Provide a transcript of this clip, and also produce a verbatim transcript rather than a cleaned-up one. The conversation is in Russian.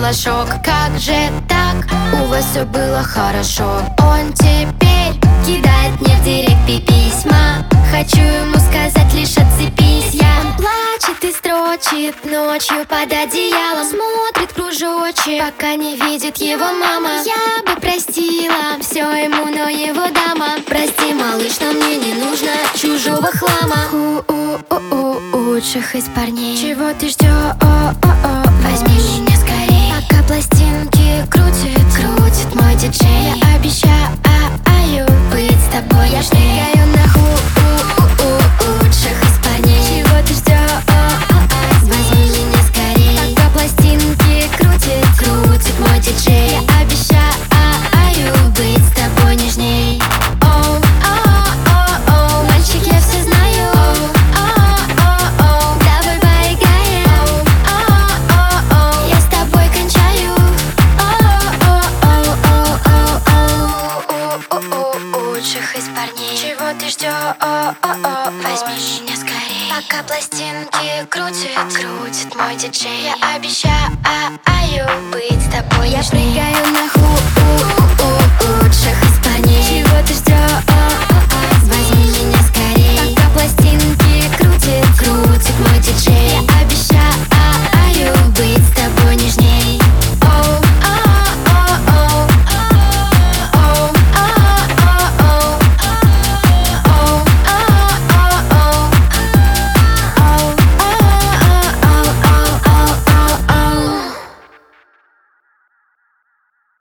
испытала шок. Как же так? У вас все было хорошо. Он теперь кидает мне в директ письма. Хочу ему сказать лишь отцепись. Я Он плачет и строчит ночью под одеялом, смотрит кружочек, пока не видит его мама. Я бы простила все ему, но его дама. Прости, малыш, но мне не нужно чужого хлама. У-у-у-у, лучших из парней. Чего ты ждешь? Возьми меня скорей. Пока пластинки крутит, крутит мой диджей. Я обещаю быть с тобой. Я шныряю на ху-у-у-у, лучших из парней. Чего ты ждешь? Возьми меня скорей. Пока пластинки крутит, крутит мой диджей. Я обещаю быть с тобой нежней. Оу-оу-оу-оу, мальчик, я все знаю. Оу-оу-оу, давай поиграем. Оу-оу-оу, я с тобой кончаю. Оу-оу-оу-оу-оу, лучших из парней. Чего ты ждешь? Возьми меня скорей. Пока пластинки крутит, крутит мой диджей. Я обещаю быть с тобой. Я прыгаю